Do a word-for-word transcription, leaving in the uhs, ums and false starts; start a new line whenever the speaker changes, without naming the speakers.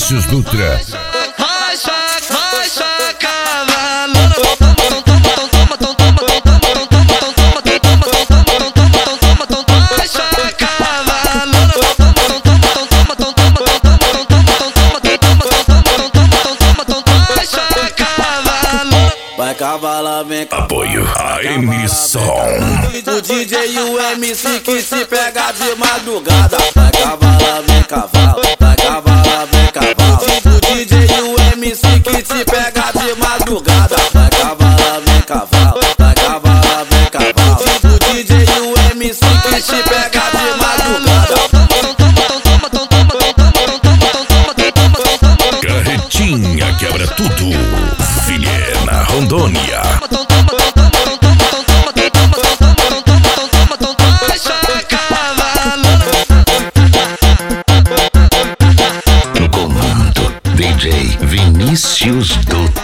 Vinícius Dutra.
Rocha, rocha, cavalona.
Vai cavala, vem cavala.
Apoio a emissão.
O D J e o M C que se pega de madrugada. Vai cavala, vem cavala. Vai cavala, vem cavala. O D J e o M C que se pega de madrugada. Vai cavala, vem cavala. Vai cavala, vem cavala. O D J e o M C que se pega de madrugada.
Carretinha quebra tudo. Vilhena, Rondônia. No comando, D J Vinícius Dutra.